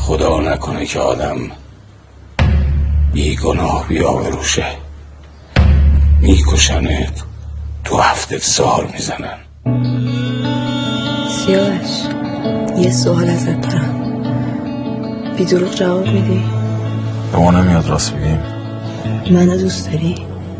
خدا نکنه که آدم بیگناه بیابروشه، میکشنت، تو 7 سال میزنن. سیاوش یه سوال ازت دارم، بی دروغ جواب میدی؟ به ما نمیاد راست بگیم. منو دوست داری؟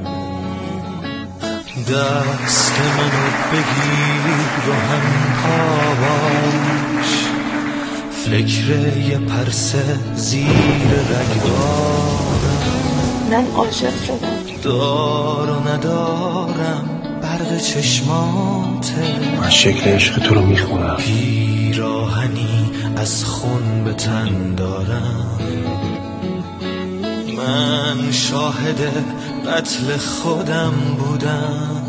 دست منو بگیر رو هم پاواش، فکر یه پرسه زیر رگبارم. من عاشق شدم، دار و ندارم برق چشماته، من شکل عشق تو رو میخونم. پیراهنی از خون به تن دارم. من شاهد قتل خودم بودم،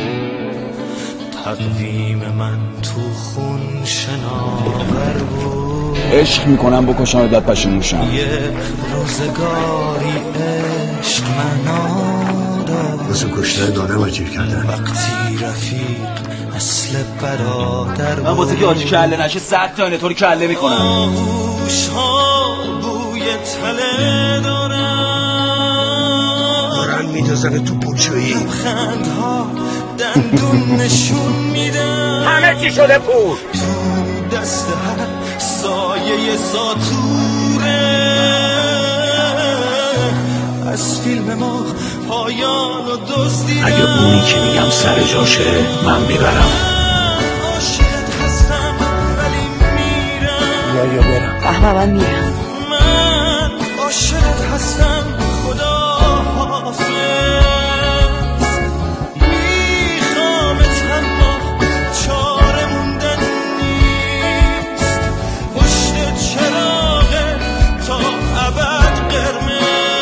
تقویم من تو خون شناور بود. عشق میکنم بکشم داد پشیمونشم. یه روزگاری عشق معنا داشت، واسه کشتن دانه وجیر کردن. وقتی رفیق اصل برادر بود. من واسه که آجی کله نشه 100 تا اینه طوری کله میکنم. آغوش ها بوی تله دارن میدازن تو پوچویی. خندها دندون نشون میدن، همه چی شده پول. تو دست هر سایه ساتوره. از فیلم ما پایان و دزدی. اگه اونی که میگم سر جاشه من میبرم. عاشقت هستم ولی میرم. یا برم. من میرم. من عاشقت هستم خدا حافظ. میخوام تنها چاره موندن نیست، پشت چراغ تا ابد قرمز.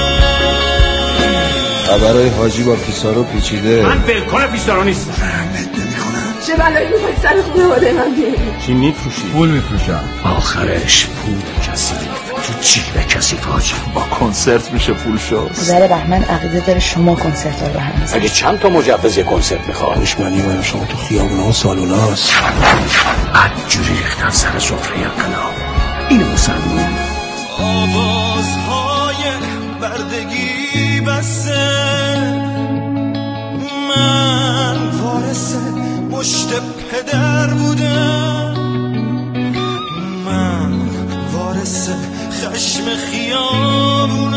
خبرهای حاجی با پیسارو پیچیده. من بلکن پیسارو نیستم. چه بلایی میخواد سر خانواده من بیاری؟ چی میفروشی؟ پول میفروشم. آخرش پول کسی تو جیب کسی حاجی. با کنسرت میشه پول شد. پدر بهمن عقیده داره شما کنسرت ها رو هم میزنید. اگه چند تا مجوز یه کنسرت میخواد، دشمنی من شما تو خیابونا و سالوناست. بدجوری ریختن سر سفره انقلاب. اینو مسلمون. آوازهای بردگی بسته، من وارث مشت پدر بودم. من وارث خشم خیابونم.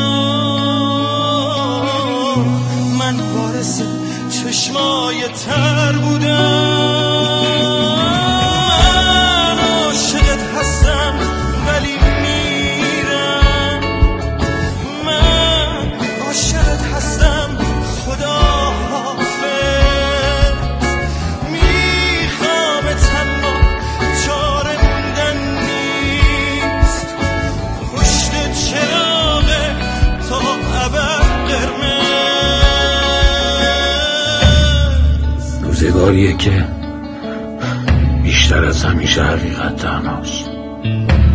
من وارث چشمای تر بودم. من عاشقت هستم ولی میرم. من عاشقت هستم خدا حافظ. میخوام تنها چاره موندن نیست، پشت چراغ تا ابد قرمز. روزگاریه که بیشتر از همیشه حقیقت تنهاست.